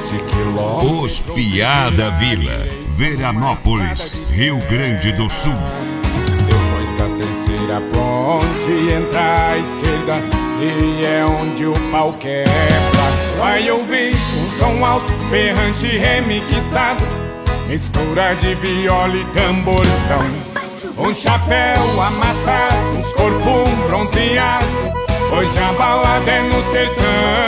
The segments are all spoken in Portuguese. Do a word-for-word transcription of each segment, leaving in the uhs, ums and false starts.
vinte quilômetros. Os Piada Vila, Veranópolis, Rio Grande do Sul. Depois da terceira ponte entra à esquerda e é onde o pau quebra. Vai ouvir um som alto, berrante remixado, mistura de viola e tamborzão. Um chapéu amassado, uns corpos bronzeados, hoje a balada é no sertão.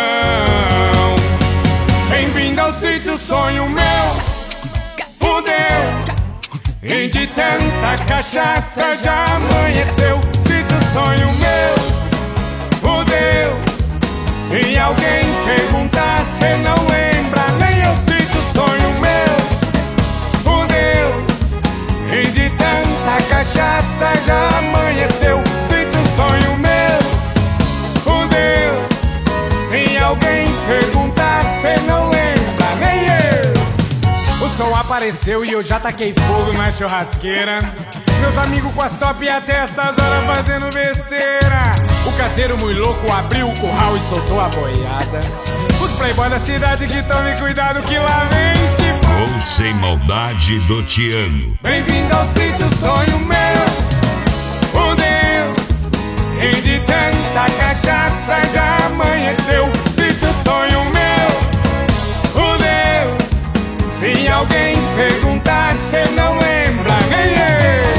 Bem-vindo ao sítio sonho meu, fudeu. E de tanta cachaça já amanheceu. Sítio sonho meu, fudeu. Se alguém perguntar, cê não lembra, nem eu. Sítio sonho meu, fudeu. E de tanta cachaça já amanheceu. Sítio sonho meu, fudeu. Se alguém perguntar, cê não lembra, nem eu. O som apareceu e eu já taquei fogo na churrasqueira. Meus amigos com as top até essas horas fazendo besteira. O caseiro muito louco abriu o curral e soltou a boiada. Os playboy da cidade que tome cuidado que lá vem cipó. Ou sem maldade do Tiano. Bem-vindo ao sítio sonho meu, fudeu. E de tanta cachaça já amanheceu. Sítio sonho meu, fudeu. Se alguém perguntar, cê não lembra, nem eu.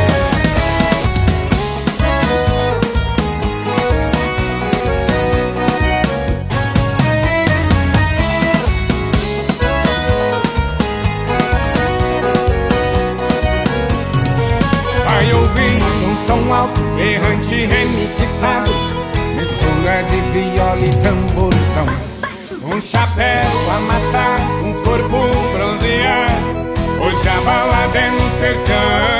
Vai ouvir um som alto, errante, remixado, mistura de viola e tamborzão. Um chapéu amassado, uns corpos bronzeados, hoje a balada é no sertão.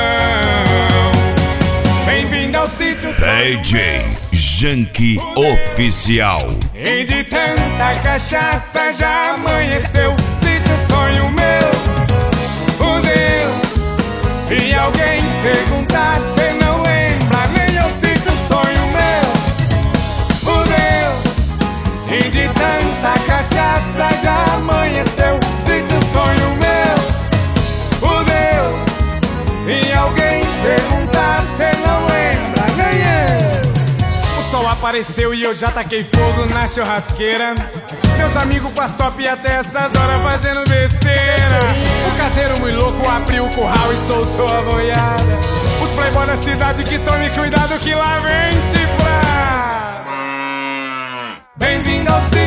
Bem-vindo ao sítio D J Janky Oficial. E de tanta cachaça já amanheceu. Sítio sonho meu, fudeu. Se alguém perguntar, cê não lembra, nem eu. Sítio sonho meu, fudeu. E de tanta cachaça já amanheceu. Sítio sonho meu, fudeu. Se alguém perguntar, cê não lembra, nem eu. O sol apareceu e eu já taquei fogo na churrasqueira. Meus amigos com as top até essas horas fazendo besteira. O caseiro muito louco abriu o curral e soltou a boiada. Os playboy da cidade que tome cuidado que lá vem cifrar. Bem-vindo ao